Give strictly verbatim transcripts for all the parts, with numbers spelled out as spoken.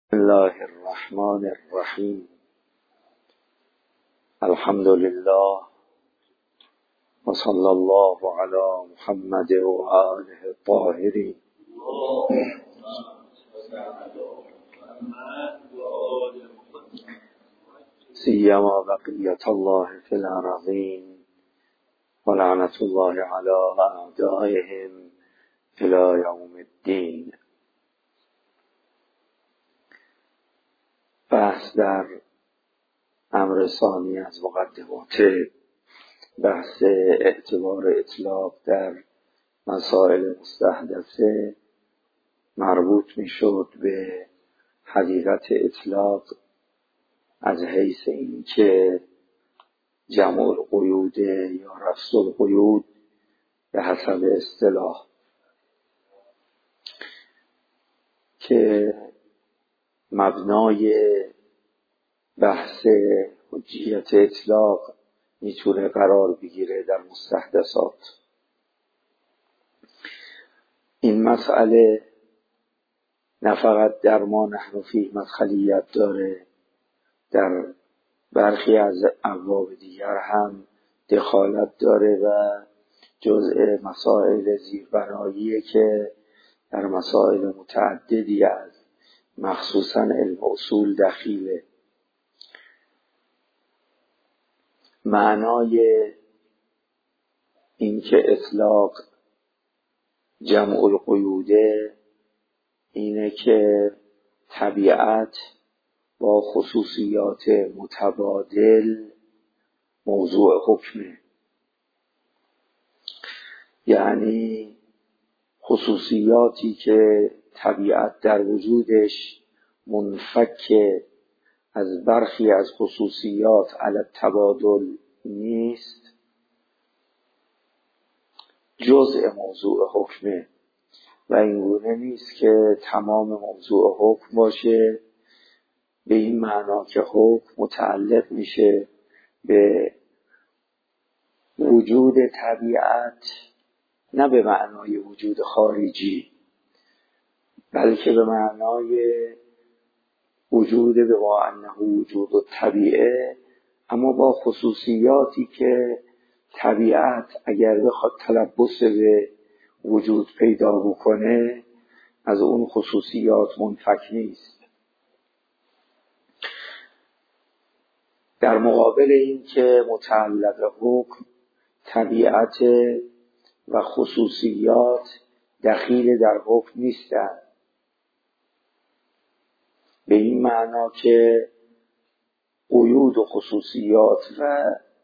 بسم الله الرحمن الرحیم. الحمد لله و صلی الله علی محمد و آله الطاهرین. سیما بقیت الله فی الارضین و لعنت الله علی اعدائهم الی یوم الدین. بحث در امر ثانی از مقدمات بحث اعتبار اطلاق در مسائل مستحدثه مربوط می شد به حقیقت اطلاق از حیث این که جمع القیود یا رفض القیود به حسب اصطلاح که مبنای بحث حجیت اطلاق میتونه قرار بگیره در مستحدثات. این مسئله نه فقط در ما نحن فیه مدخلیت داره، در برخی از ابواب دیگر هم دخالت داره و جزء مسائل زیربناییه که در مسائل متعددی از مخصوصاً علم اصول دخیله. معنای این که اطلاق جمع القیوده اینه که طبیعت با خصوصیات متبادل موضوع حکمه، یعنی خصوصیاتی که طبیعت در وجودش منفک از برخی از خصوصیات علی التبادل نیست جزء موضوع حکمه و اینگونه نیست که تمام موضوع حکم باشه، به این معنا که حکم متعلق میشه به وجود طبیعت نه به معنای وجود خارجی، بلکه به معنای وجود به ما انه وجود الطبیعه، اما با خصوصیاتی که طبیعت اگر بخواد تلبس به وجود پیدا بکنه از اون خصوصیات منفک نیست. در مقابل این که متعلق حکم طبیعت و خصوصیات دخیل در حکم نیستند، به این معنا که قیود و خصوصیات و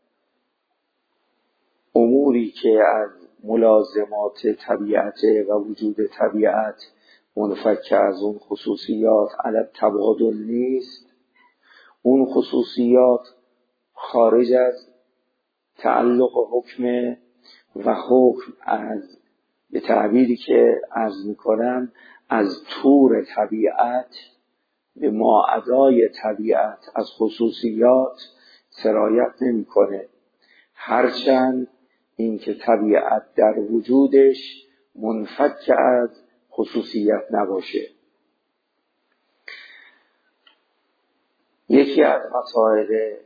اموری که از ملازمات طبیعت و وجود طبیعت منفک از اون خصوصیات علی التبادل نیست، اون خصوصیات خارج از تعلق حکم و حکم از به تعبیری که عرض میکنم از طور طبیعت به ماعدای طبیعت از خصوصیات سرایت نمیکنه، هرچند این که طبیعت در وجودش منفک از خصوصیت نباشه. یکی از مسائل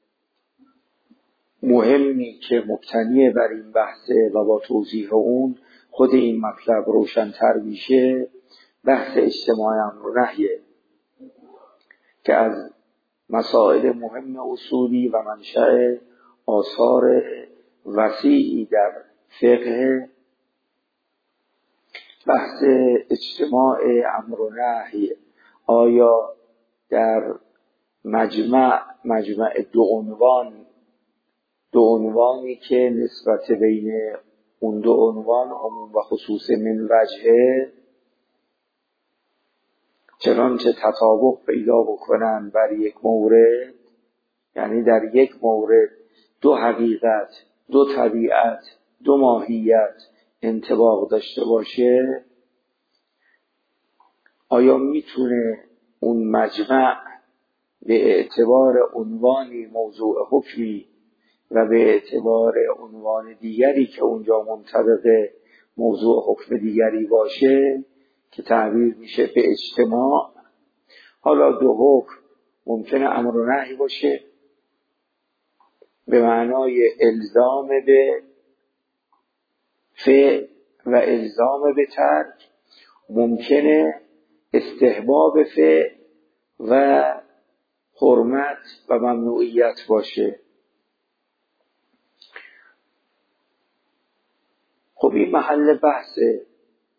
مهمی که مبتنی بر این بحثه و با توضیح اون خود این مطلب روشن‌تر میشه بحث اجتماع امر و نهیه که از مسائل مهم اصولی و منشأ آثار وسیعی در فقه. بحث اجتماع امر و نهی آیا در مجمع مجمع دو عنوان دو عنوانی که نسبت بین اون دو عنوان عموم و خصوص من وجهه چنانچه تطابق پیدا بکنن بر یک مورد، یعنی در یک مورد دو حقیقت، دو طبیعت، دو ماهیت انطباق داشته باشه، آیا میتونه اون مجمع به اعتبار عنوانی موضوع حکمی و به اعتبار عنوان دیگری که اونجا منطبق موضوع حکم دیگری باشه که تعبیر میشه به اجتماع، حالا دو حکم ممکنه امر و نهی باشه به معنای الزام به فعل و الزام به ترک، ممکنه استحباب فعل و حرمت و ممنوعیت باشه. خب این محل بحثه.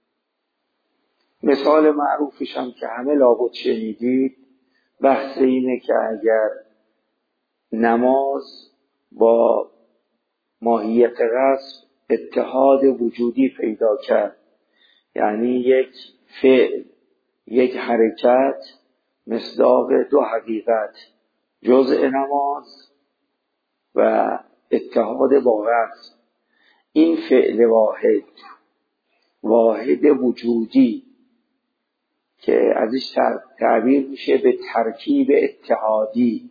مثال معروفش هم که همه لابد شنیدید، بحث اینه که اگر نماز با ماهیت قصد اتحاد وجودی پیدا کرد، یعنی یک فعل، یک حرکت مصداق دو حقیقت، جزء نماز و اتحاد با قصد، این فعل واحد واحد وجودی که ازش تعبیر میشه به ترکیب اتحادی،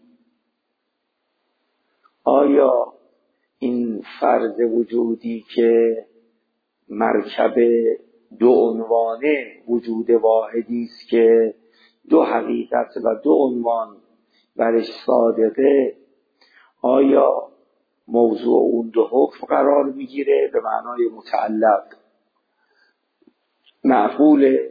آیا این فرض وجودی که مرکب دو عنوانه وجود واحدی است که دو حقیقت و دو عنوان برش صادقه، آیا موضوع اون دو حکم قرار میگیره به معنای متعلق معقوله؟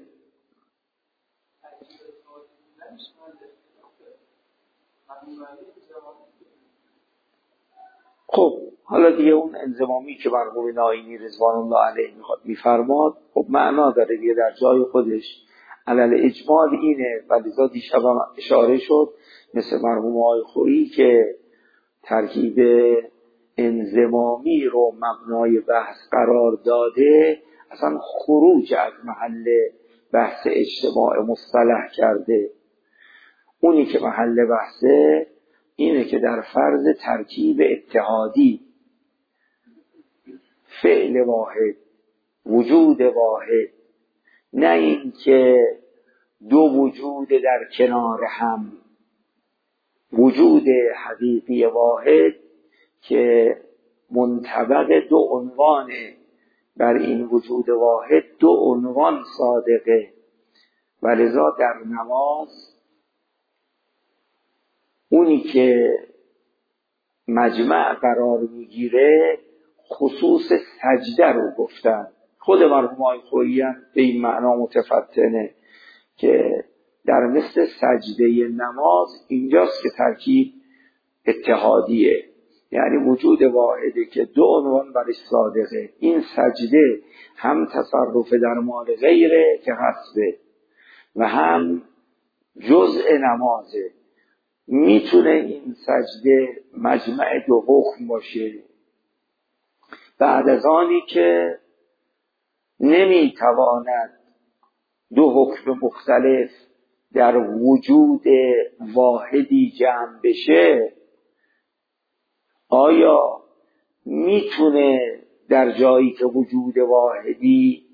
خب حالا دیگه اون انضمامی که مرحوم ناینی رضوان الله علیه میفرماد خب معنا داره دیگه در جای خودش، علل اجمال اینه. ولیذا دیشب هم اشاره شد مثل مرحوم آقای خویی که ترکیب انضمامی رو مبنای بحث قرار داده، اصلا خروج از محل بحث اجتماع مصطلح کرده. اونی که محل بحثه اینه که در فرض ترکیب اتحادی، فعل واحد، وجود واحد، نه این که دو وجود در کنار هم، وجود حقیقی واحد که منطبق دو عنوانه، بر این وجود واحد دو عنوان صادقه. ولذا در نماز اونی که مجمع قرار میگیره خصوص سجده رو گفتن. خود مرحوم آقای خویی هم به این معنا متفتنه که در مثل سجده نماز اینجاست که ترکیب اتحادیه، یعنی وجود واحده که دو عنوان برش صادقه. این سجده هم تصرف در مال غیره که حسبه و هم جزء نمازه. میتونه این سجده مجمع دو حکم باشه بعد از آنی که نمیتواند دو حکم مختلف در وجود واحدی جمع بشه. آیا میتونه در جایی که وجود واحدی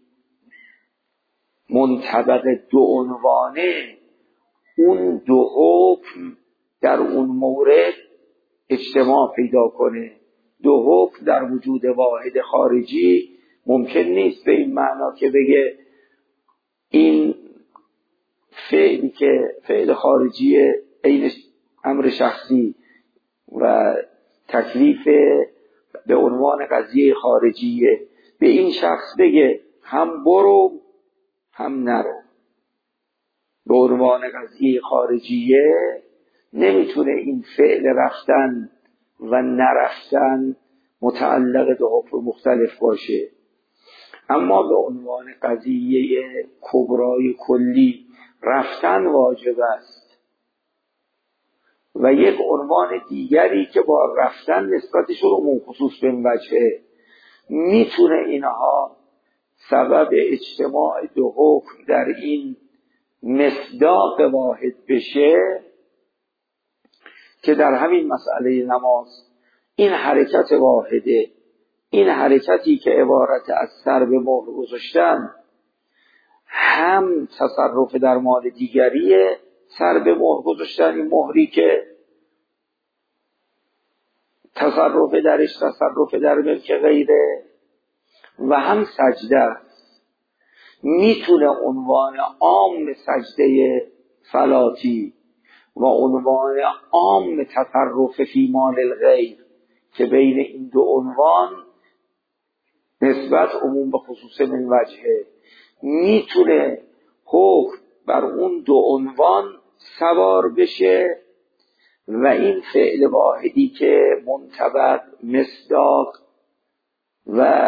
منطبق دو عنوانه اون دو حکم در اون مورد اجتماع پیدا کنه؟ دو حکم در وجود واحد خارجی ممکن نیست به این معنا که بگه این فعلی که فعل خارجی عین امر شخصی و تکلیف به عنوان قضیه خارجیه، به این شخص بگه هم برو هم نرو. به عنوان قضیه خارجیه نمیتونه این فعل رفتن و نرفتن متعلق به حکم مختلف باشه. اما به عنوان قضیه کبرای کلی رفتن واجب است و یک عنوان دیگری که با رفتن نسبتش رو عموم خصوص به این وجهه، میتونه اینها سبب اجتماع دو حکم در این مصداق واحد بشه که در همین مسئله نماز این حرکت واحده، این حرکتی که عبارت از سر به مهر گذاشتن هم تصرف در مال دیگریه، سر به مهر گذاشتن این مهری که تصرف درش تصرف در ملک غیره، و هم سجده است. میتونه عنوان عام سجده فلاتی و عنوان عام تصرف فی مال الغیر که بین این دو عنوان نسبت عموم به خصوص من وجهه میتونه حکم بر اون دو عنوان سوار بشه و این فعل واحدی که منطبق مصداق و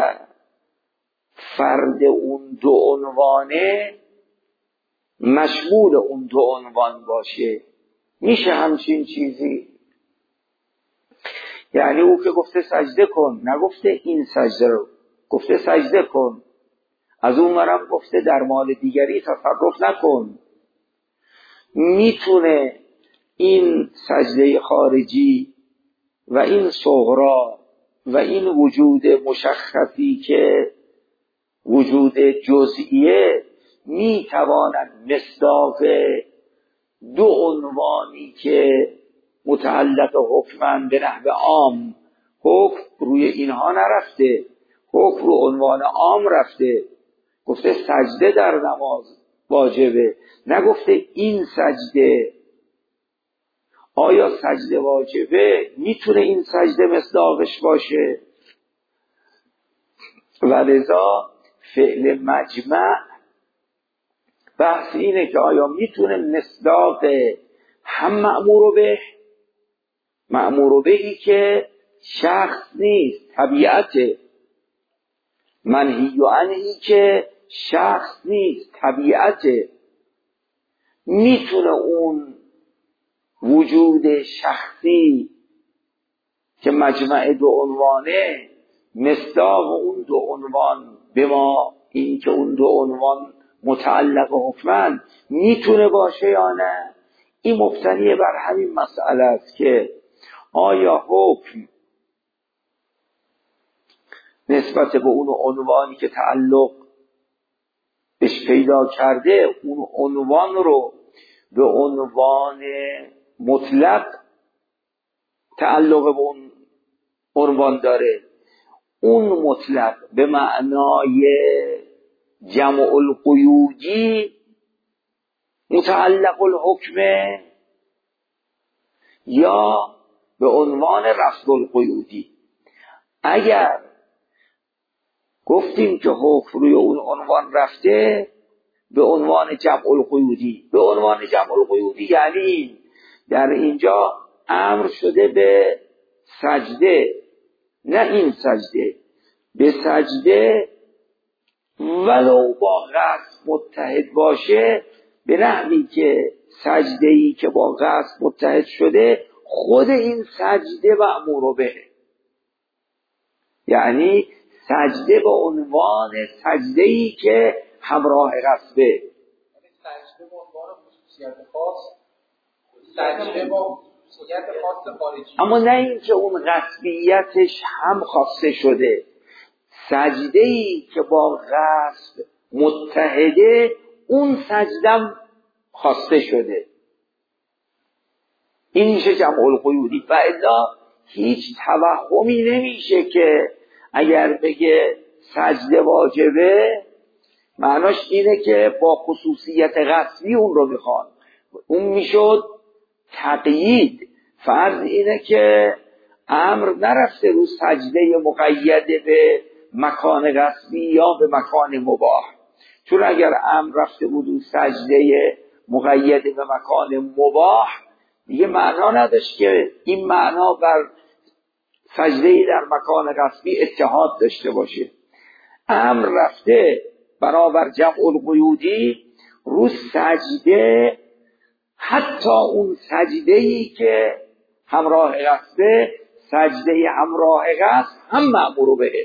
فرد اون دو عنوانه مشمول اون دو عنوان باشه. میشه همچین چیزی؟ یعنی او که گفته سجده کن، نگفته این سجده رو، گفته سجده کن. از اون ورم گفته در مال دیگری تصرف نکن. میتونه این سجده خارجی و این صغرا و این وجود مشخصی که وجود جزئیه میتواند مصداق دو عنوانی که متعلق حکمن به نحو عام، حکم روی اینها نرفته، حکم رو عنوان عام رفته، گفته سجده در نماز واجبه، نگفته این سجده. آیا سجده واجبه؟ میتونه این سجده مصداقش باشه؟ و لذا فعل مجمع بحث اینه که آیا میتونه مصداق هم مأمور به، مأمور بهی که شخص نیست طبیعته، منهی عنهی که شخص نیست طبیعته، میتونه اون وجود شخصی که مجمع دو عنوانه مصداق اون دو عنوان به ما این که اون دو عنوان متعلق حکمن میتونه باشه یا نه؟ این مبتنی بر همین مسئله است که آیا حکم نسبت به اون عنوانی که تعلق بهش پیدا کرده اون عنوان رو به عنوان مطلق تعلق به اون عنوان داره، اون مطلق به معنای جمع القیودی متعلق الحکمه یا به عنوان رفض القیودی. اگر گفتیم که حکم روی اون عنوان رفته به عنوان جمع القیودی، به عنوان جمع القیودی یعنی در اینجا امر شده به سجده، نه این سجده، به سجده ولو با قصد متحد باشه، به نحوی که سجده‌ای که با قصد متحد شده خود این سجده مأمور به، یعنی سجده به عنوان سجده‌ای که همراه قصده، سجده به عنوان خصوصیت خاص، سجده با خصوصیت خاص خارجی، اما نه این که اون قصدیتش هم خاصه شده، سجده‌ای که با قصد متحده اون سجدم خاصه شده. این میشه جمع القیودی. و الا هیچ توهمی نمیشه که اگر بگه سجده واجبه معناش اینه که با خصوصیت قصدی اون رو میخوان، اون میشد تقیید. فرض اینه که امر نرفته رو سجده مقید به مکان قصدی یا به مکان مباح، چون اگر امر رفته بود رو سجده مقید به مکان مباح دیگه معنا نداشت که این معنا بر سجده در مکان قصدی اتحاد داشته باشه. امر رفته برابر جمع القیودی رو سجده، حتی اون سجده‌ای که همراه قصده، سجده همراه قصد هم مأمور به.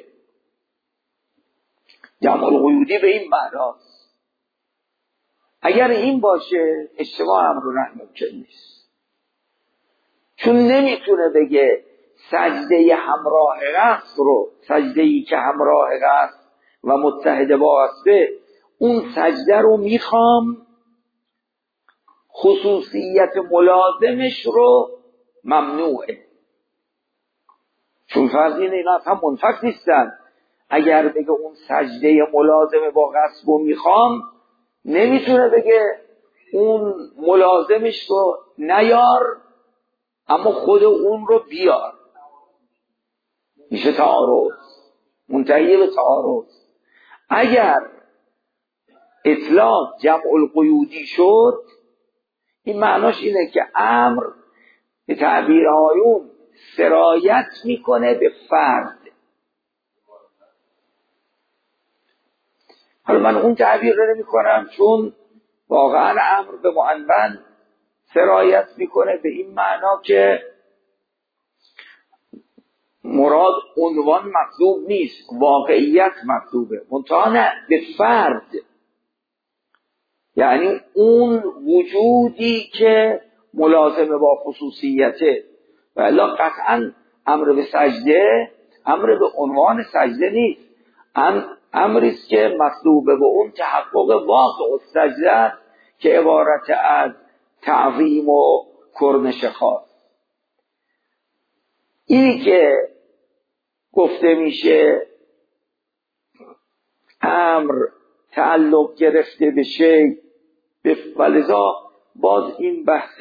جمع القیودی به این معناست. اگر این باشه اجتماع امر و نهی ممکن نیست، چون نمیتونه بگه سجده همراه قصد رو، سجده‌ای که همراه قصد و متحد با قصده، اون سجده رو میخوام خصوصیت ملازمش رو ممنوعه، چون فرض اینه اینا هم منفک نیستن. اگر بگه اون سجده ملازم با قصد رو میخوام، نمیتونه بگه اون ملازمش رو نیار اما خود اون رو بیار، میشه تعارض، منتهی به تعارض. اگر اطلاق جمع القیودی شد، این معناش اینه که امر به تعبیر آیون سرایت میکنه به فرد. حالا من اون تعبیر رو نمی کنم چون واقعا امر به معنون سرایت میکنه به این معنا که مراد عنوان مطلوب نیست، واقعیت مطلوبه، منتها نه به فرد، یعنی اون وجودی که ملازمه با خصوصیته. و الا قطعا امر به سجده امر به عنوان سجده نیست، امری است که مطلوبه به اون تحقق واقع السجده است که عبارت از تعظیم و کرنش خاص. اینی که گفته میشه امر تعلق گرفته به شی، ولذا باز این بحث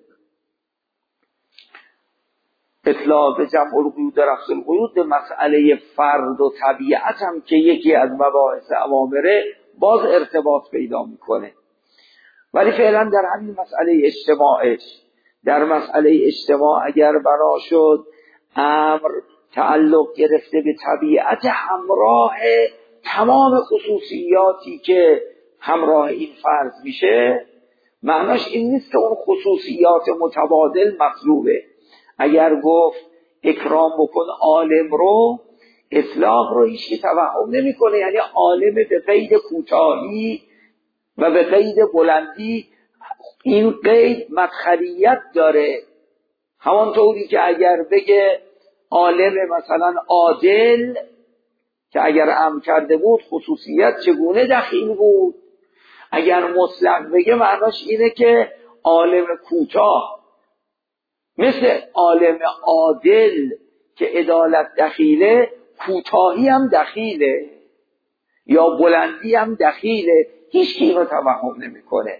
اطلاق جمع القیود در رفع القیود به مسئله فرد و طبیعت هم که یکی از مباحث اوامره باز ارتباط پیدا میکنه. ولی فعلا در همین مسئله اجتماعش، در مسئله اجتماع اگر بنا شد امر تعلق گرفته به طبیعت همراه تمام خصوصیاتی که همراه این فرض میشه، معناش این نیست که اون خصوصیات متبادل مطلوبه. اگر گفت اکرام بکن عالم رو، اطلاق رو هیچ کی توهم نمیکنه، یعنی عالم به قید کوتاهی و به قید بلندی این قید مدخلیت داره. همانطوری که اگر بگه عالم مثلا عادل، که اگر امر کرده بود خصوصیت چگونه دخیل بود، اگر مطلق بگه معناش اینه که عالم کوتاه مثل عالم عادل که عدالت دخیله، کوتاهی هم دخیله یا بلندی هم دخیله، هیچ کی اینو توهم نمیکنه.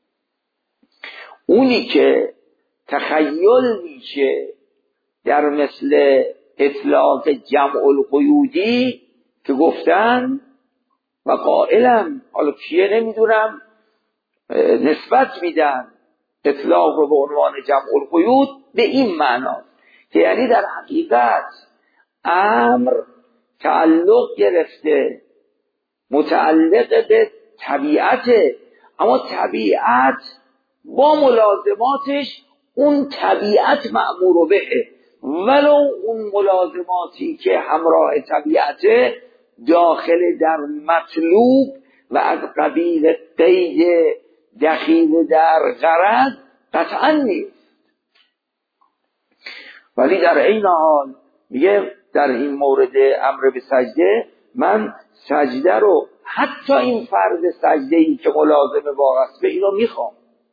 اونی که تخیل میشه در مثل اطلاق جمع القیودی که گفتن و قائلم، حالا کیه نمیدونم، نسبت میدن اطلاق رو به عنوان جمع القیود به این معنا که یعنی در حقیقت امر تعلق گرفته متعلق به طبیعت، اما طبیعت با ملازماتش اون طبیعت مأمور بهه، ولو اون ملازماتی که همراه طبیعت داخل در مطلوب و از قبیل قید دخیل در غرض قطعا نیست. ولی در این حال میگه در این مورد امر به سجده، من سجده رو حتی این فرض سجده ای که ملازمه با است به اینو میخوام.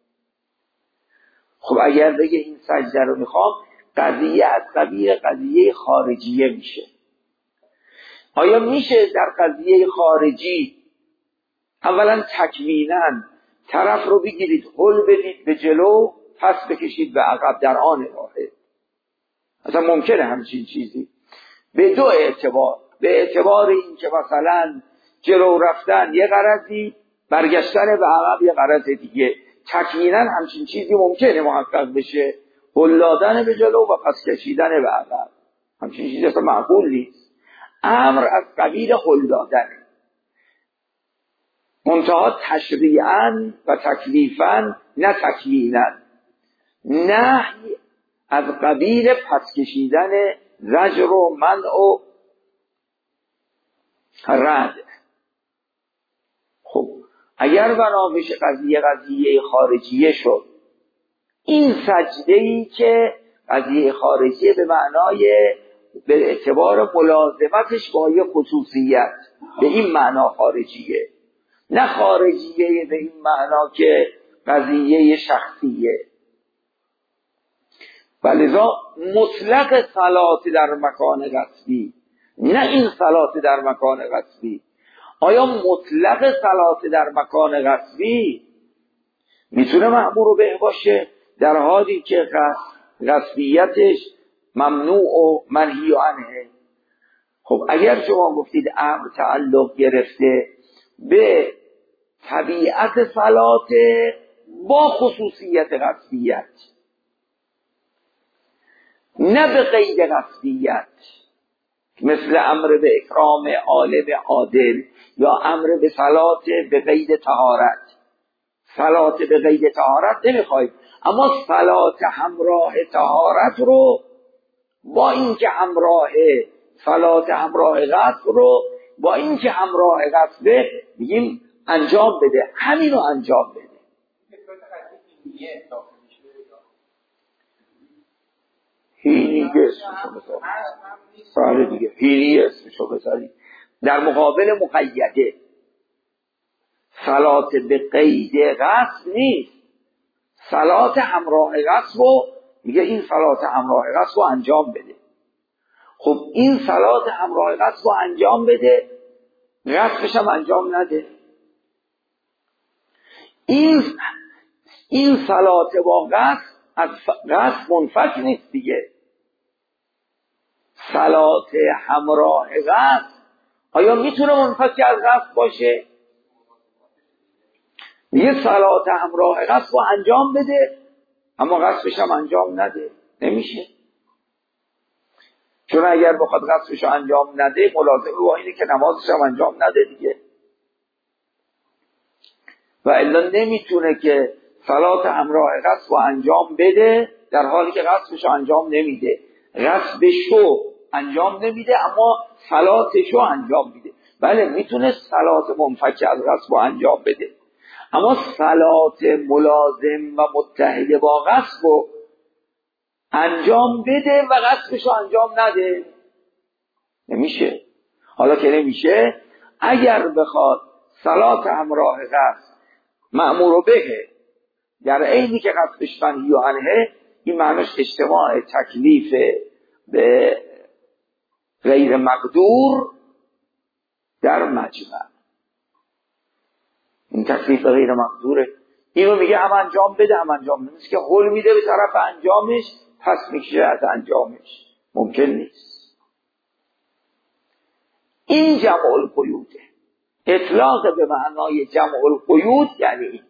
خب اگر بگه این سجده رو میخوام، قضیه از قبیل قضیه خارجیه میشه. آیا میشه در قضیه خارجی اولا تکویناً طرف رو بگیرید هل بدید به جلو پس بکشید به عقب در آن واحد؟ اصلا ممکنه همچین چیزی؟ به دو اعتبار، به اعتبار این که مثلا جلو رفتن یه غرضی، برگشتن به عقب یه غرض دیگه، تکویناً همچین چیزی ممکنه محقق بشه، هل دادن به جلو و پس کشیدن به عقب، همچین چیزی اصلا معقول نیست. امر از قبیل هل دادنه، منتها تشریعاً و تکلیفاً نه تکویناً. نهی از قبیل پس کشیدن، زجر و منع و رد. خب اگر بنا بشه قضیه قضیه خارجیه شد، این سجده‌ای که قضیه خارجیه به معنای به اعتبار ملازمتش با یه خصوصیت، به این معنا خارجیه، نه خارجیه به این معنا که قضیه شخصیه. ولذا مطلق صلات در مکان غصبی، نه این صلات در مکان غصبی. آیا مطلق صلات در مکان غصبی میتونه مأمور به باشه در حالی که غصبیتش ممنوع و منهی عنه. خب اگر شما گفتید امر تعلق گرفته به طبیعت صلات با خصوصیت غصبیت، نه به قید غصبیت، مثل امر به اکرام عالم عادل یا امر به صلات به قید طهارت. صلات به قید طهارت نمیخواید، اما صلات همراه طهارت رو با اینکه همراه صلات همراه غسل رو با اینکه همراه غسل میگیم انجام بده، همین رو انجام بده. هینی که اسمشو بذارید، بله دیگه هینی اسمشو بذارید در مقابل مقیده. صلات به قید غسل نیست، صلات همراه غسل رو میگه این صلات همراه غسل رو انجام بده. خب این صلات همراه غسل رو انجام بده، غسلش هم انجام نده. این این صلات با غسل از غسل منفک نیست دیگه. صلات همراه غسل آیا میتونه منفک از غسل باشه؟ میگه صلات همراه غسل رو انجام بده اما غسلش هم انجام نده، نمیشه. چون اگر بخواد غسلش رو انجام نده ملازم با اینه که نمازش هم انجام نده دیگه. و الا نمیتونه که صلات همراه غسل رو انجام بده در حالی که غسلش رو انجام نمیده. غسلش رو انجام نمیده اما صلاتش رو انجام میده. بله میتونه صلات منفک از غسل رو انجام بده، اما صلات ملازم و متحد با غسل رو انجام بده و غسلش رو انجام نده، نمیشه. حالا که نمیشه، اگر بخواد صلات همراه غسل مأمور به در عینی که غسلش منهی عنه، این معنیش اجتماع تکلیف به غیر مقدور در مجمع. این تکلیف غیر مقدوره، اینو میگه هم انجام بده هم انجام بده، نیست که قول میده به طرف انجامش پس میکشه از انجامش، ممکن نیست. این جمع القیوده. اطلاق به معنای جمع القیود یعنی این.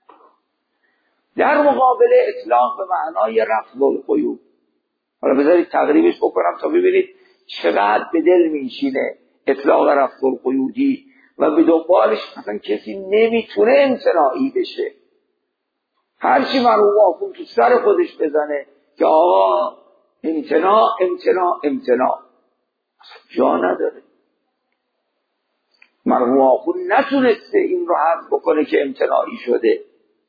در مقابل اطلاق به معنای رفع القیود، حالا بذارید تقریبش بکنم تا ببینید چقدر به دل میشینه اطلاق رفع القیودی و به دنبالش مثلا کسی نمیتونه امتناعی بشه. هرچی مرحوم آخوند تو سر خودش بزنه که آقا امتناع امتناع امتناع جا نداره. مرحوم آخوند نتونسته این رو حذف بکنه که امتناعی شده.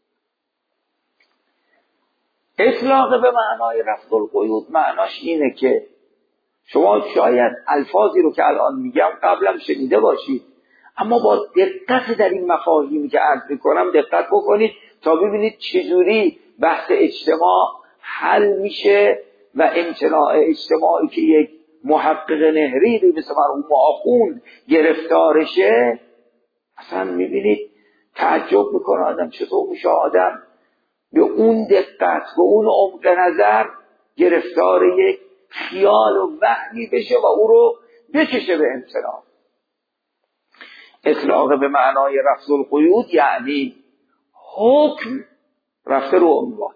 اطلاق به معنای رفع القیود معناش اینه که شما شاید الفاظی رو که الان میگم قبلا شنیده باشید، اما با دقت در این مفاهیمی که عرض میکنم دقت بکنید تا ببینید چجوری بحث اجتماع حل میشه و امتناع اجتماعی که یک محقق نهری مثل مرحوم آخوند گرفتارشه، اصلا میبینید تعجب میکنه آدم چطور میشه آدم به اون دقت به اون عمق نظر گرفتار یک خیال و وهمی بشه و او رو بکشه به امتناع. اطلاق به معنای رفع القیود یعنی حکم رفته رو عنوان.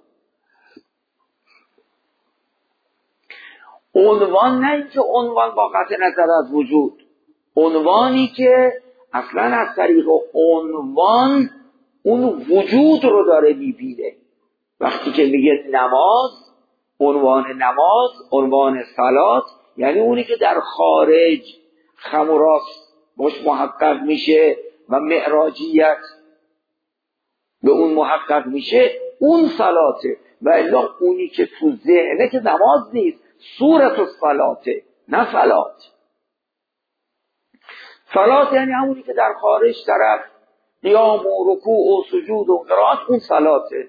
عنوان نه اینکه عنوان با قطع نظر از وجود، عنوانی که اصلا از طریق عنوان اون وجود رو داره میبینه. وقتی که میگه نماز، عنوان نماز، عنوان صلات، یعنی اونی که در خارج خم و راست باش محقق میشه و معراجیت به اون محقق میشه، اون صلاته. و الا اونی که تو ذهنه که نماز نیست، صورت الصلاته، نه صلات. صلات یعنی همونی که در خارج طرف قیام و رکوع و سجود و قرائت، اون صلاته.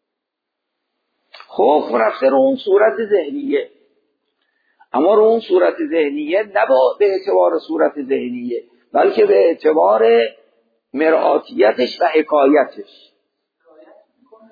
خب رفته رو اون صورت ذهنیه، اما رو اون صورت ذهنیه نه به اعتبار صورت ذهنیه بلکه به اعتبار مرآتیتش و حکایتش.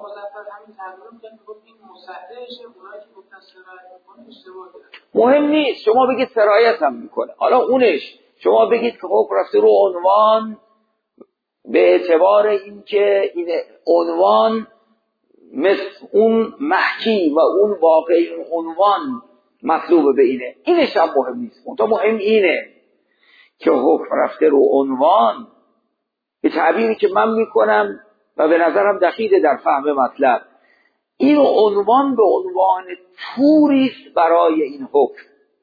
مظفر همین تغییر می‌کنه میگفت این مصححشه، اونایی که گفتن سرایت می‌کنه اشتباه کردن. مهم نیست شما بگید سرایت هم میکنه. حالا اونش شما بگید که خب رفته رو عنوان به اعتبار اینکه این عنوان مثل اون محکی و اون واقعی عنوان مطلوب به اینه، اینش هم مهم نیست. اون تا مهم اینه که حکم رفته رو عنوان به تعبیری که من میکنم و به نظرم دقیقه در فهم مطلب، این عنوان به عنوان توریست برای این حکم،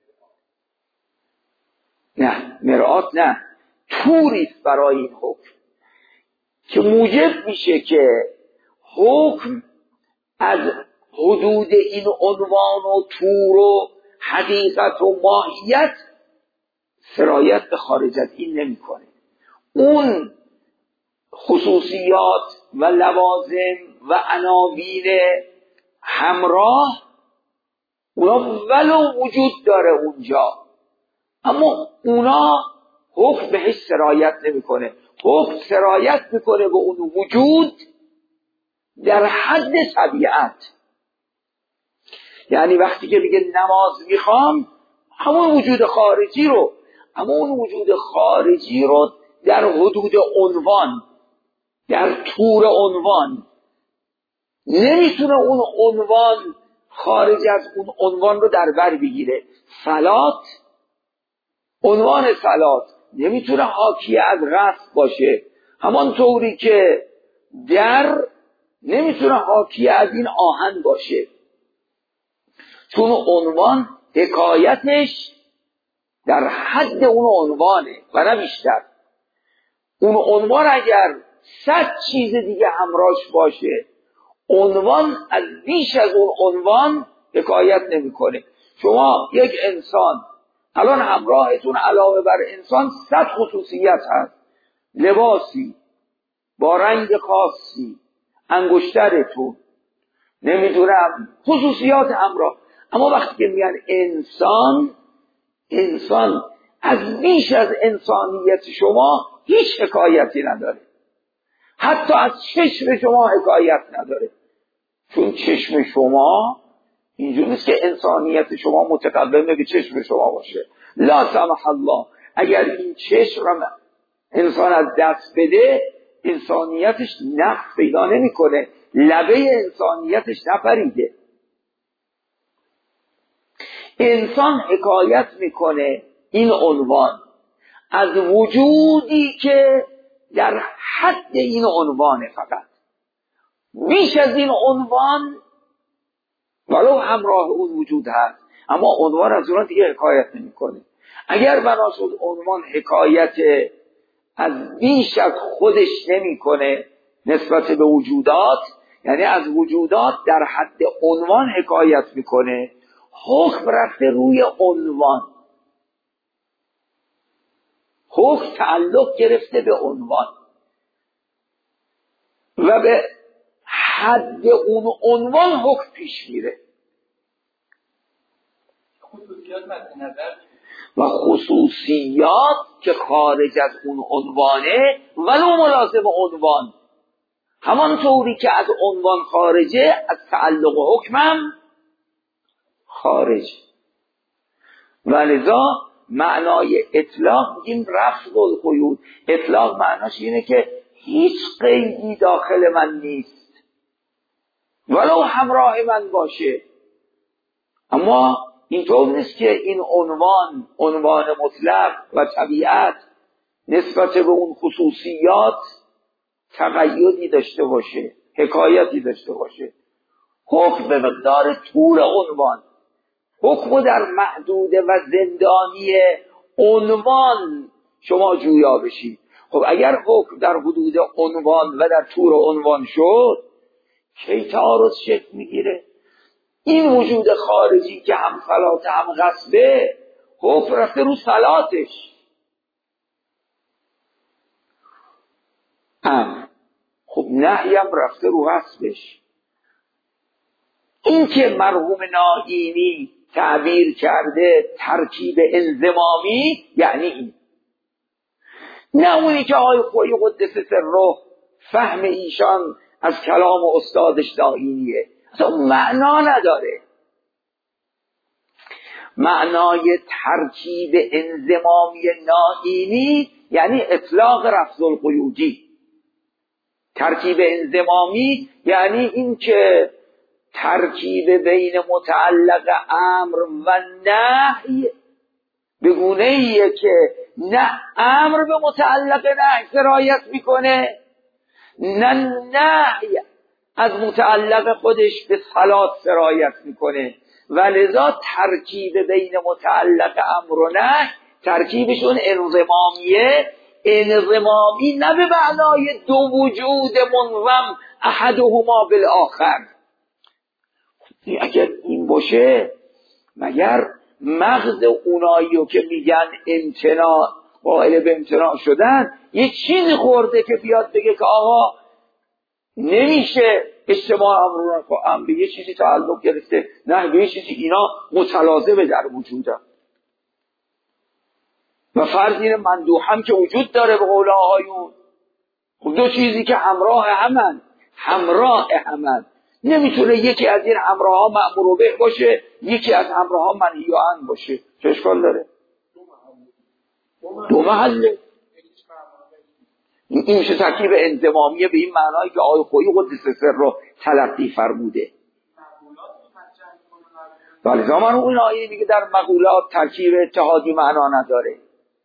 نه مرآت، نه توریست برای این حکم که موجب میشه که حکم از حدود این عنوان و تور و حقیقت و ماهیت سرایت به خارج از این نمیکنه. اون خصوصیات و لوازم و عناوین همراه اونا ولو وجود داره اونجا، اما اونا حکم بهش سرایت نمیکنه. حکم سرایت میکنه به اون وجود در حد طبیعت. یعنی وقتی که میگه نماز میخوام، همون وجود خارجی رو، همون وجود خارجی رو در حدود عنوان، در طور عنوان، نمیتونه اون عنوان خارج از اون عنوان رو در بر بگیره. صلات، عنوان صلات نمیتونه حاکی از قصد باشه، همانطوری که در نمیتونه حاکی از این آهن باشه، چون عنوان حکایتش در حد اون عنوانه و نه بیشتر. اون عنوان اگر صد چیز دیگه همراهش باشه، عنوان از بیش از اون عنوان حکایت نمیکنه. شما یک انسان الان همراهتون علاوه بر انسان صد خصوصیت هست، لباسی با رنگ خاصی، انگشترتون، نمیدونم خصوصیات همراه، اما وقتی که میگن انسان، انسان از بیش از انسانیت شما هیچ حکایتی نداره، حتی از چشم شما حکایت نداره، چون چشم شما اینجوری نیست که انسانیت شما متقومه به چشم شما باشه. لا سمح الله، اگر این چشم انسان از دست بده، انسانیتش نقص پیدا نمیکنه، لبه انسانیتش نپریده. انسان حکایت میکنه این عنوان از وجودی که در حد این عنوانه، فقط بیش از این عنوان ولو همراه اون وجود هست، اما عنوان از اون دیگه حکایت نمیکنه. اگر بنا شد عنوان حکایت از بیش از خودش نمیکنه نسبت به وجودات، یعنی از وجودات در حد عنوان حکایت میکنه، حکم رفته روی عنوان، حکم تعلق گرفته به عنوان و به حد اون عنوان حکم پیش میره و خصوصیات که خارج از اون عنوانه ولو ملازم عنوان، همانطوری که از عنوان خارجه از تعلق و حکمم خارج. ولذا معنای اطلاق میگیم رفع القیود. اطلاق معناش اینه که هیچ قیدی داخل من نیست ولو همراه من باشه، اما اینطور نیست که این عنوان عنوان مطلق و طبیعت نسبت به اون خصوصیات تقییدی داشته باشه، حکایتی داشته باشه. حکم به مقدار طول عنوان، حکم در محدوده و زندانی عنوان شما جویا بشید. خب اگر حکم در حدود عنوان و در طول عنوان شد، کی تعارض شکل میگیره؟ این وجود خارجی که هم صلات هم غصبه، حکم رفته رو صلاتش. هم خب نهی هم رفته رو غصبش. این که مرحوم ناینی تعبیر کرده ترکیب انضمامی، یعنی این، نه اونی که آقای خویی قدس سره فهم ایشان از کلام استادش نائینیه، اصلا معنا نداره. معنای ترکیب انضمامی نائینی یعنی اطلاق رفض القیودی. ترکیب انضمامی یعنی این که ترکیب بین متعلق امر و نهی به گونه ایه که نه امر به متعلق نهی سرایت میکنه، نه نهی از متعلق خودش به صلات سرایت میکنه، و لذا ترکیب بین متعلق امر و نهی ترکیبشون انضمامیه. انضمامی نه به معنای دو وجود منضم احدهما بالآخر. اگر این باشه مگر مغز اونایی که میگن امتناع قائل به امتناع شدن یه چیزی خورده که بیاد بگه که آقا نمیشه اجتماع امرون که هم به یه چیزی تعلق گرفته، نه به یه چیزی، اینا متلازمه در وجودم. و فرض اینه مندوح هم که وجود داره به قول آقایون، خب دو چیزی که همراه همن همراه همن نمیتونه یکی از این همراه ها مأمور به باشه یکی از همراه ها منهی عنه باشه. چه اشکال داره؟ دو محله. این میشه ترکیب انضمامیه به این معنایی که آقای خویی قدس سر رو تلقی فرموده. ولی زمان اون آیه میگه در مقولات ترکیب اتحادی معنا نداره.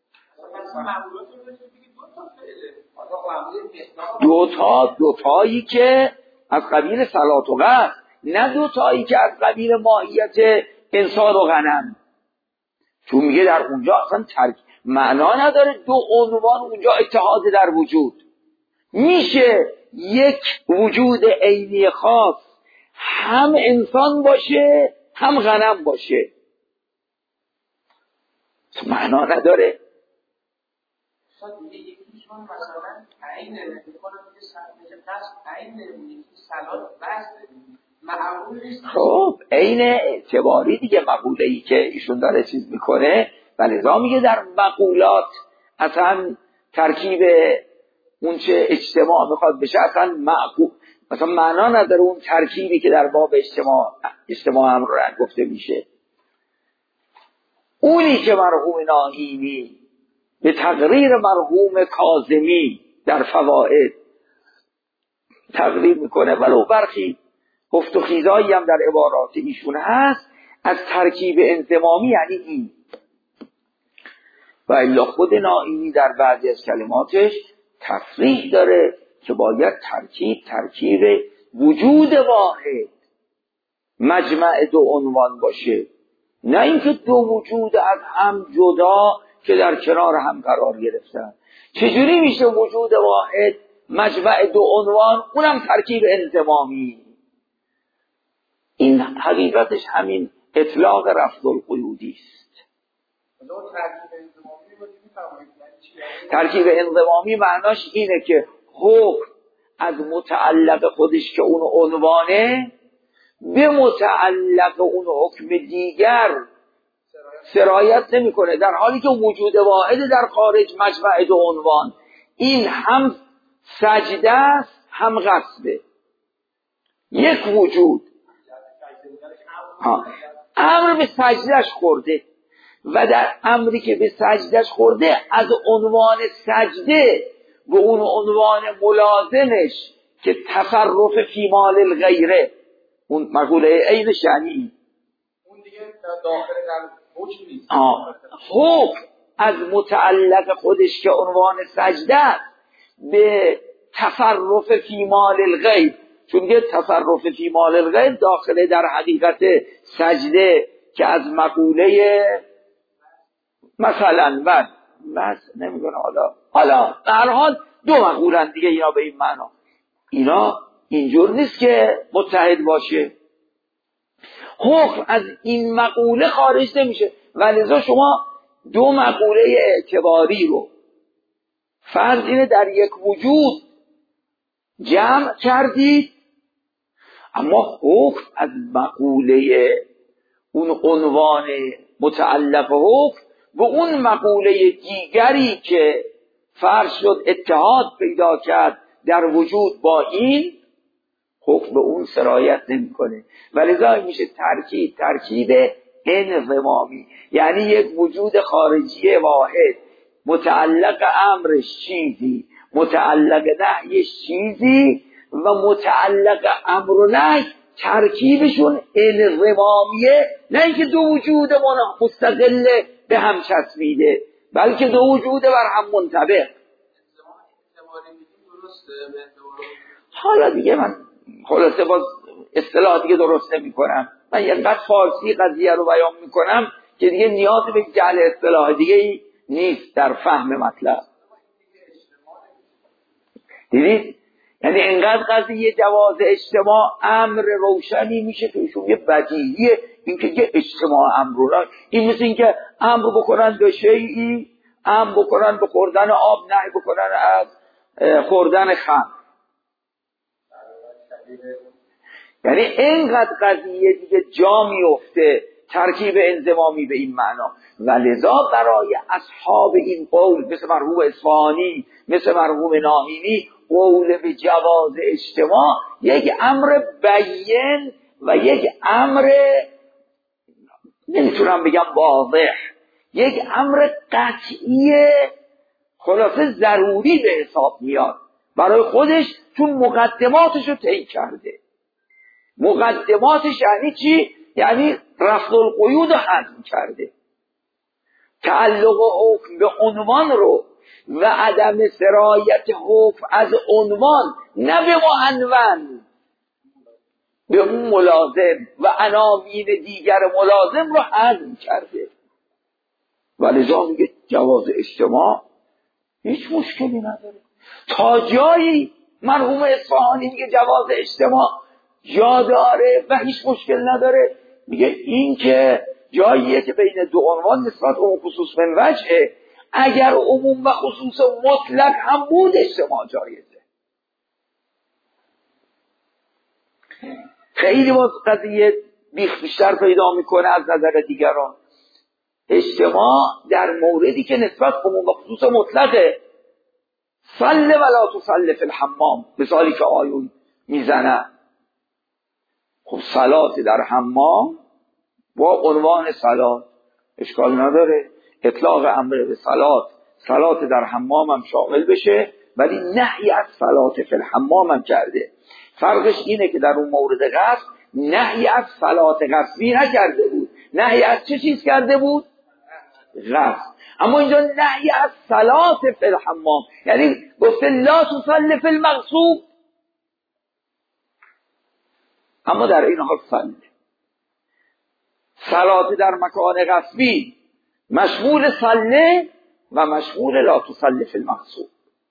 دوتا دوتایی که از قبیل صلات و قصد، نه دوتایی که از قبیل ماهیت انسان و غنم. چون میگه در اونجا اصلا ترک معنا نداره دو عنوان اونجا اتحاد در وجود. میشه یک وجود عینی خاص هم انسان باشه هم غنم باشه، معنا نداره. خب عین اعتباری دیگه مقوله ای که ایشون داره چیز میکنه، ولذا میگه در مقولات اصلا ترکیب اون چه اجتماع میخواد بشه اصلا معقول مثلا معنا نداره اون ترکیبی که در باب اجتماع اجتماع هم رو گفته میشه. اونی که مرحوم نائینی به تقریر مرحوم کاظمی در فوائد تقریر میکنه، ولو برخی گفت و خیزایی هم در عبارات ایشون هست از ترکیب انضمامی یعنی این. و الا خود نائینی در بعضی از کلماتش تصریح داره که باید ترکیب ترکیب وجود واحد مجمع دو عنوان باشه، نه اینکه دو وجود از هم جدا که در کنار هم قرار گرفتن. چجوری میشه وجود واحد مجمع دو عنوان اونم ترکیب انضمامی؟ این حقیقتش همین اطلاق رفض القیودی است. ترکیب انضمامی معناش اینه که حکم از متعلق خودش که اون عنوانه به متعلق اون حکم دیگر سرایت نمیکنه، در حالی که وجود واحد در خارج مجمع دو عنوان. این هم سجده است هم غصبه. یک وجود ها. امر به سجدش خورده و در امری که به سجدش خورده از عنوان سجده به اون عنوان ملازمش که تصرف فی مال الغیره، اون مقوله عین شأنی، اون دیگه داخل در حکم نیست. حکم از متعلق خودش که عنوان سجده به تصرف فی مال الغیر، چون که تصرف فی مال الغیر داخله در حقیقت سجده که از مقوله مثلا بس بس نمیدونه حالا حالا در حال دو مقولن دیگه اینا به این معنا. اینا اینجور نیست که متحد باشه. حکم از این مقوله خارج نمیشه، ولذا شما دو مقوله اعتباری رو فرض اینه در یک وجود جمع کردید، اما حکم از مقوله اون عنوان متعلق حکم به اون مقوله دیگری که فرض شد اتحاد پیدا کرد در وجود با این حکم به اون سرایت نمیکنه. ولذا میشه ترکیب ترکیب انضمامی، یعنی یک وجود خارجی واحد متعلق امرش چیزی، متعلق نهیش چیزی و متعلق امر و نهی ترکیبشون انضمامیه، نه اینکه دو وجود مستقل به هم چسبیده، بلکه دو وجود بر هم منطبق. حالا دیگه من خلاصه باز اصطلاح دیگه درست نمی کنم، من یه قد فارسی قضیه رو بیان می کنم که دیگه نیاز به جعل اصطلاح دیگه ای نیست در فهم مطلب. دیدید؟ یعنی انقدر قضیه جواز اجتماع امر روشنی میشه توشون، یه بدیهیه اینکه یه اجتماع امر رو، این مثل اینکه امر بکنن به شیئی، امر بکنن به خوردن آب، نهی بکنن از خوردن خمر. یعنی اینقدر قضیه دیگه جا میفته ترکیب انضمامی به این معنا. ولذا برای اصحاب این قول مثل مرحوم اصفهانی، مثل مرحوم ناهینی، قول به جواز اجتماع یک امر بیان و یک امر نمیتونم بگم واضح، یک امر قطعی خلاصه ضروری به حساب میاد برای خودش، چون مقدماتش رو طی کرده. مقدماتش یعنی چی؟ یعنی رفض القیود رو حذف کرده، تعلق حکم به عنوان رو و عدم سرایت حکم از عنوان نه به معنون به اون ملازم و عناوین دیگر ملازم رو حذف کرده. ولذا میگه جواز اجتماع هیچ مشکلی نداره. تا جایی مرحوم اصفهانی میگه جواز اجتماع جا داره و هیچ مشکل نداره، میگه این که جاییه که بین دو عنوان نسبت عموم خصوص من وجهه، اگر عموم و خصوص مطلق هم بود اجتماع جایزه. خیلی باز قضیه بیخ بیشتر پیدا میکنه از نظر دیگران. اجتماع در موردی که نسبت عموم و خصوص مطلقه، صل ولا تصل فی الحمام، مثالی که آیون میزنه. خب صلات در حمام با عنوان صلات اشکال نداره، اطلاق امر به صلات صلات در حمام هم شامل بشه، ولی نهی از صلات فی الحمام هم کرده. فرقش اینه که در اون مورد غسل نهی از صلات غسلی نکرده بود، نهی از چه چیز کرده بود؟ غسل. اما اینجا نهی از صلات فی الحمام، یعنی گفته لا تصل فی المغصوب، اما در این حال صلی. صلات در مکان غصبی مشمول صله و مشمول لا تصل فی المغصوب.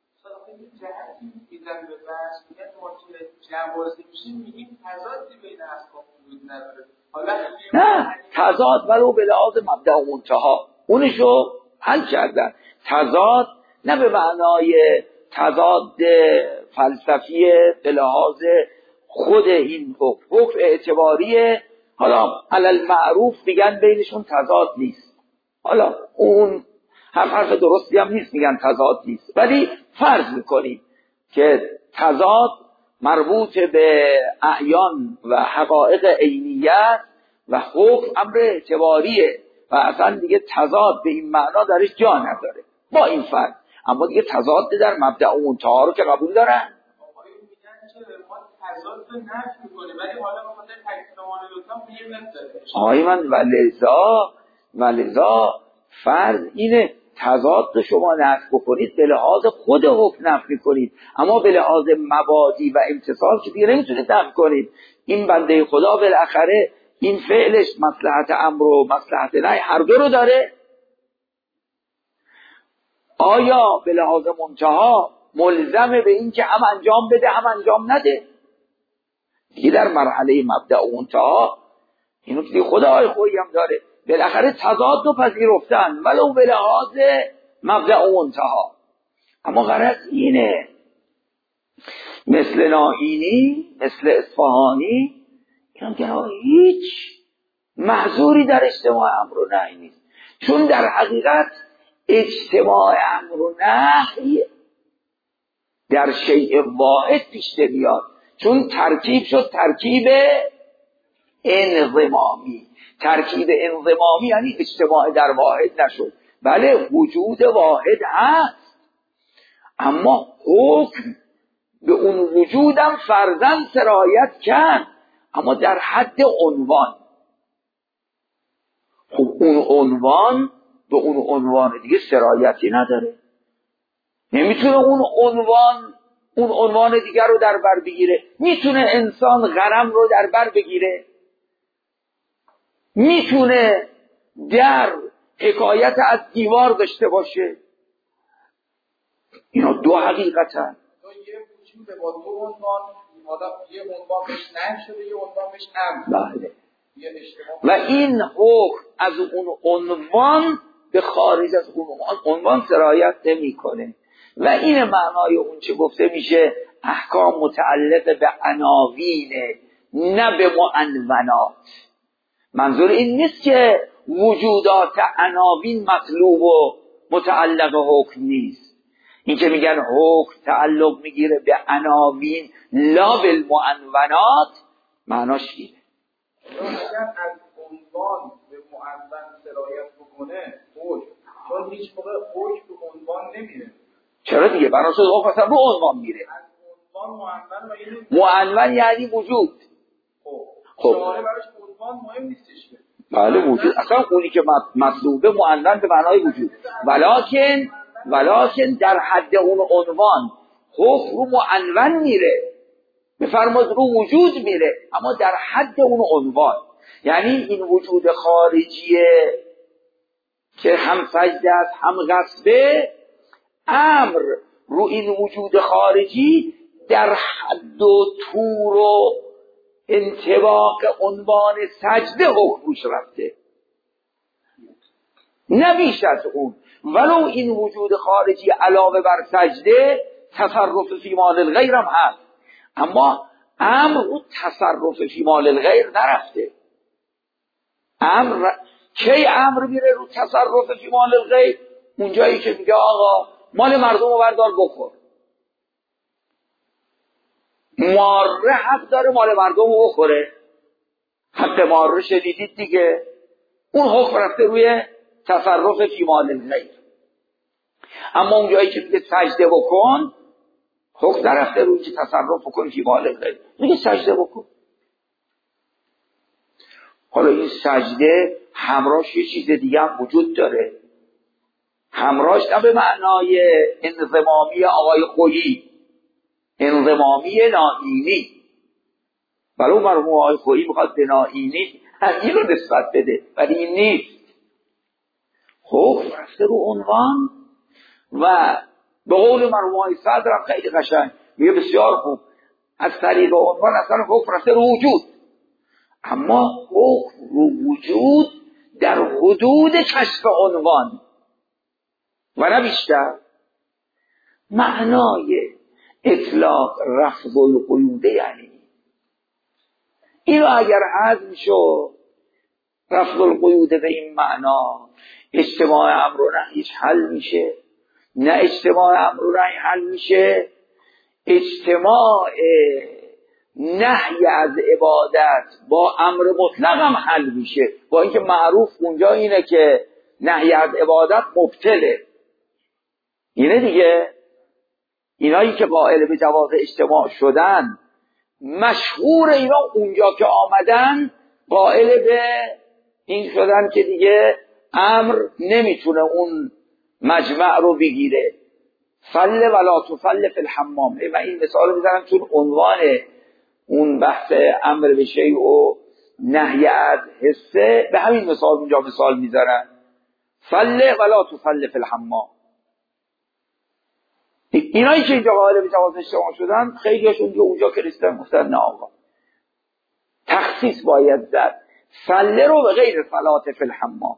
نه تضاد ولو به لحاظ مبدأ و منتها اونشو حل کردن. تضاد نه به معنای تضاد فلسفی به لحاظ خود این حکم، حکم اعتباریه. حالا علل معروف میگن بینشون تضاد نیست، حالا اون هم حرف درستی هم نیست میگن تضاد نیست، ولی فرض میکنیم که تضاد مربوط به اعیان و حقایق عینیت و حکم امر اعتباریه و اصلا دیگه تضاد به این معنا درش جا نداره با این فرق. اما دیگه تضاد در مبدأ و منتها رو که قبول دارن. آقای من ولذا ولذا فرض اینه تضاد شما نفی بکنید به لحاظ خود حکم نفی کنید، اما به لحاظ مبادی و امتصال که دیگه نمیتونید نفی کنید. این بنده خدا بالاخره این فعلش مصلحت امر و مصلحت نهی هر دو رو داره. آیا به لحاظ منتها ملزمه به این که هم انجام بده هم انجام نده؟ دیگه در مرحله مبدأ و منتها اینو که خدای خویی هم داره، بالاخره تضاد رو پذیرفتن ولو به لحاظ مبدأ و منتها. اما غرض اینه مثل ناهینی مثل اصفهانی اینم که هیچ محظوری در اجتماع امر و نهی نیست، چون در حقیقت اجتماع امر و نهی در شیء واحد پیش میاد، چون ترکیب شد ترکیب انضمامی. ترکیب انضمامی یعنی اجتماع در واحد نشد. بله وجود واحد هست، اما حکم به اون وجودم فرضاً سرایت کرد، اما در حد عنوان. خب اون عنوان به اون عنوان دیگه سرایتی نداره، نمیتونه اون عنوان اون عنوان دیگر رو در بر بگیره. میتونه انسان غنم رو در بر بگیره، میتونه در حکایت از دیوار داشته باشه. اینا دو حقیقتن. تو یه وجود با دو عنوان، آدم یه عنوان بهش نهی شده، یه عنوان بهش امر. بله. و این حکم از اون عنوان به خارج از اون عنوان سرایت نمیکنه. و این معنای اون چه گفته میشه احکام متعلق به عناوین نه به معنونات. منظور این نیست که وجودات عناوین مطلوب و متعلق حکم نیست. این که میگن حکم تعلق میگیره به عناوین لا بالمعنونات، معناش اینه. اگر از عنوان به معنون سرایت بکنه حکم، چون هیچ موقع حکم به عنوان نمیره. چرا دیگه؟ بنابراین حکم اصلا رو عنوان میره. از عنوان معنون و یعنی معنون یعنی وجود. خب خب شعاره براش عنوان مهم نیستش که. بله وجود اصلا اونی که مطلوبه معنون به معنای وجود، ولکن ولکن در حد اون عنوان حکم رو معنون میره، بفرماد رو وجود میره، اما در حد اون عنوان. یعنی این وجود خارجیه که هم سجده است هم غصبه، امر رو این وجود خارجی در حد و طور و انطباق عنوان سجده حکم روش رفته، نه بیش از اون. ولو این وجود خارجی علاوه بر سجده تصرف فی مال الغیر هم هست، اما امر رو تصرف فی مال الغیر نرفته. امر کی امر میره رو تصرف فی مال الغیر؟ اونجایی که میگه آقا مال مردم رو بردار بخور. ماره حق داره مال مردم رو بخوره، حق ماره شدیدید دیگه. اون حکم رفته روی تصرف فی مال الغیر. اما اونجایی که میگه سجده بکن، حکم نرفته روی که تصرف بکن فی مال الغیر، میگه سجده بکن. حالا این سجده همراهش یه چیز دیگه هم وجود داره. همراهش نه به معنای انضمامی آقای خویی، انضمامی نائینی. ولی اون مرحوم آقای خویی میخواد به نائینی همین رو نسبت بده، ولی این نیست. حکم رفته رو عنوان و به قول مرحوم آقای صدر هم خیلی قشنگ میگه بسیار خوب، از طریق عنوان اصلا حکم رفته رو وجود، اما حکم رو وجود در حدود کشف عنوان و نه بیشتر. معنای اطلاق رفض القیوده یعنی اینو اگر حذف شد، رفض القیوده به این معنا اجتماع امر و نهیش حل میشه. نه اجتماع امر و نهی حل میشه، اجتماع نهی از عبادت با امر مطلق هم حل میشه، با اینکه معروف اونجا اینه که نهی از عبادت مبتله. اینه دیگه، اینایی که قائل به جواز اجتماع شدن، مشهور اینا اونجا که آمدن قائل به این شدن که دیگه امر نمیتونه اون مجمع رو بگیره. فل ولا تفل فی الحمام. و این مثال میزنم چون عنوان اون بحث امر به شیء و نهی از حسه، به همین مثال اونجا مثال میزنن. فل ولا تفل فی الحمام. اینایی که اینجا قائل به جواز اجتماع شدن، خیلی هاشون دیگه اونجا که رسیدن گفتن نه آقا، تخصیص باید زد فله رو به غیر صلات فی الحمام.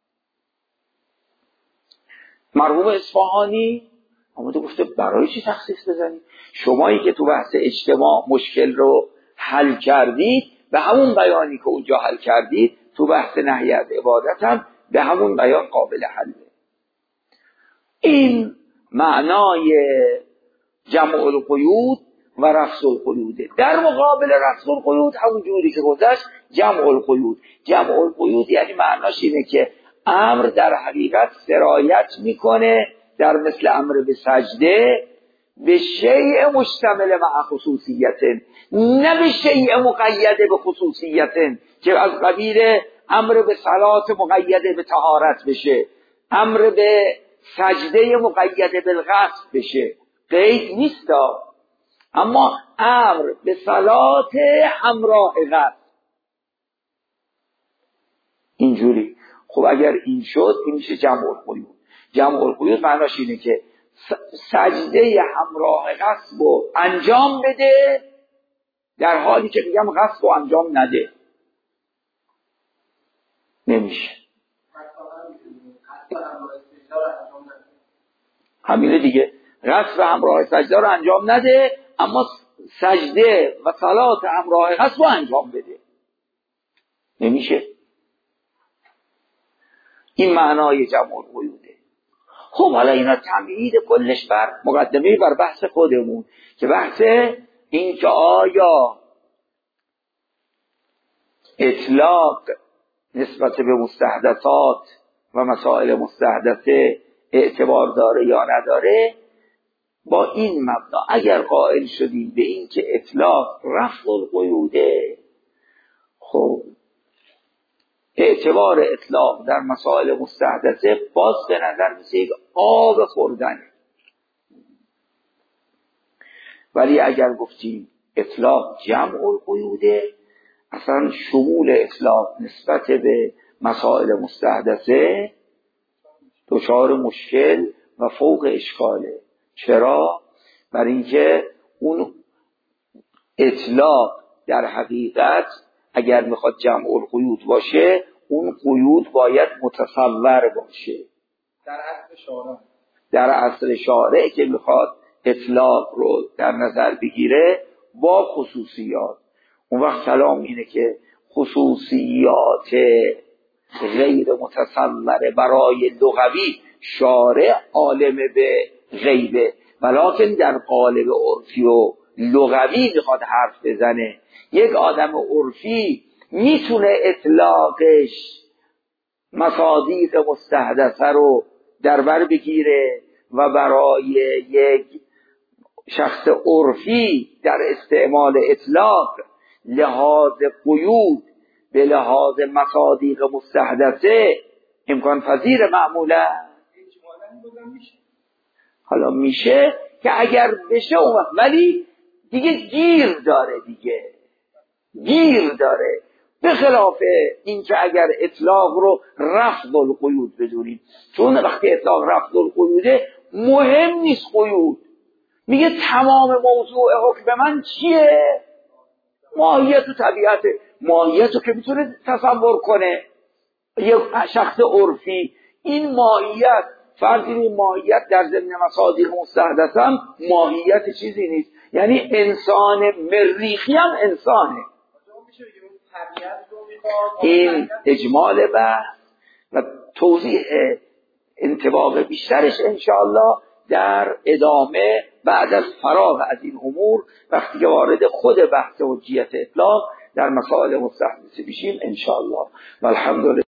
مرحوم اصفهانی آمده گفته برای چی تخصیص بزنید؟ شمایی که تو بحث اجتماع مشکل رو حل کردید، به همون بیانی که اونجا حل کردید تو بحث نهی از عبادت هم به همون بیان قابل حله. این معنای جمع القیود و رفض القیوده. در مقابل رفض القیود همون جوری که گذشت جمع القیود. جمع القیود یعنی معناش اینه که امر در حقیقت سرایت میکنه در مثل امر به سجده به شیء مشتمل مع خصوصیت، نه به شیء مقید به خصوصیت که از قبیل امر به صلات مقید به طهارت بشه، امر به سجده مقید بالغسل بشه، قید نیست. اما امر به صلات همراه غسل اینجوری. خب اگر این شد این میشه جمع القیود. جمع القیود معناش اینه که سجده همراه غسل رو انجام بده در حالی که میگم غسل رو انجام نده. نمیشه. همینه دیگه، غسل همراه سجده رو انجام نده اما سجده و صلات همراه غسل رو انجام بده. نمیشه. این معنای جمع القیوده. خب حالا اینا تمهید کلش بر مقدمه بر بحث خودمون که بحث این که آیا اطلاق نسبت به مستحدثات و مسائل مستحدثه اعتبار داره یا نداره. با این مبنا اگر قائل شدیم به این که اطلاق رفض القیوده، خب اعتبار اطلاق در مسائل مستحدثه باز به نظر میسه یک آب خوردنه. ولی اگر گفتیم اطلاق جمع القیوده، اصلا شمول اطلاق نسبت به مسائل مستحدثه دچار مشکل و فوق اشکاله. چرا؟ برای اینکه اون اطلاق در حقیقت اگر میخواد جمع القیود باشه اون قیود باید متصور باشه در اصل شارع. در اصل شارع که میخواد اطلاق رو در نظر بگیره با خصوصیات. اون وقت کلام اینه که خصوصیات غیر متصوره برای لغوی شارع عالم به غیبه، ولکن در قالب عرفی و لغوی میخواد حرف بزنه. یک آدم عرفی میتونه اطلاقش مصادیق مستحدثه رو در بر بگیره و برای یک شخص عرفی در استعمال اطلاق لحاظ قیود به لحاظ مصادیق مستحدثه امکان پذیر معمولا. حالا میشه که اگر بشه اون وقت، ولی دیگه گیر داره، دیگه گیر داره، به خلاف این که اگر اطلاق رو رفض القیود بدونید. چون وقتی اطلاق رفض القیوده مهم نیست قیود، میگه تمام موضوع حکم من چیه؟ ماهیت و طبیعت. ماهیت رو که میتونه تصور کنه یک شخص عرفی. این ماهیت فرض این ماهیت در ضمن مصادیق مستحدثه هم ماهیت چیزی نیست، یعنی انسان مریخی هم انسانه. این اجمال بحث و توضیح انطباق بیشترش انشاءالله در ادامه بعد از فراغ از این امور وقتی که وارد خود بحث حجیت اطلاق در مسائل مستحدثه بشیم انشاءالله. والحمدلله.